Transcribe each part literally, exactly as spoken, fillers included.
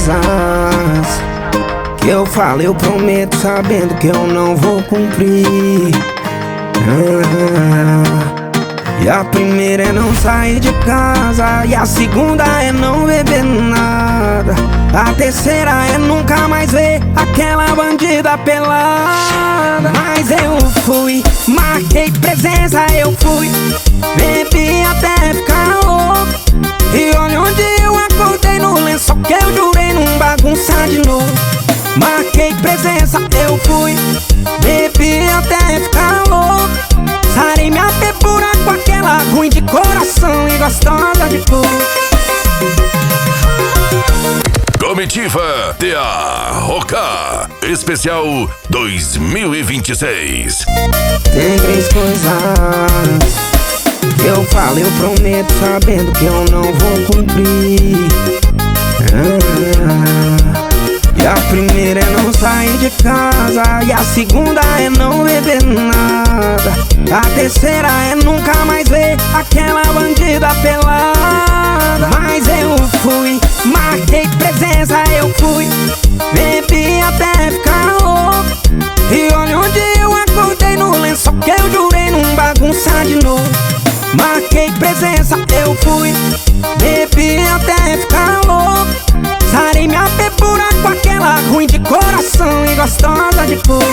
coisas que eu falo, eu prometo, sabendo que eu não vou cumprir. ah, E a primeira é não sair de casa, e a segunda é não beber nada, a terceira é nunca mais ver aquela bandida pelada. Mas eu fui, marquei presença, eu fui, bebi até ficar louco. E olha onde eu acordei, no lençol que eu jurei não bagunçar de novo. Marquei presença, eu fui, bebi até ficar louco. Sarei minha pepura com aquela ruim de coração e gostosa de cor. Comitiva T A Roca Especial dois mil e vinte e seis. Tem três coisas que eu falo, eu prometo, sabendo que eu não vou cumprir. ah, E a primeira é não sair de casa, e a segunda é não beber nada, a terceira é nunca mais ver aquela bandida pelada. Mas eu fui, marquei presença, eu fui, bebi até ficar louco. E olha onde eu acordei, no lençol que eu jurei não bagunçar de novo. Marquei presença, eu fui, bebi até ficar louco. Sarei minha pepura com aquela ruim de coração e gostosa de cor.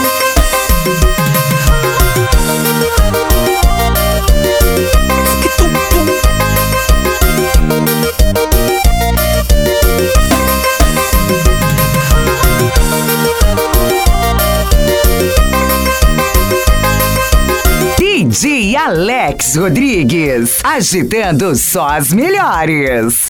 D J Alex Rodrigues, agitando só as melhores.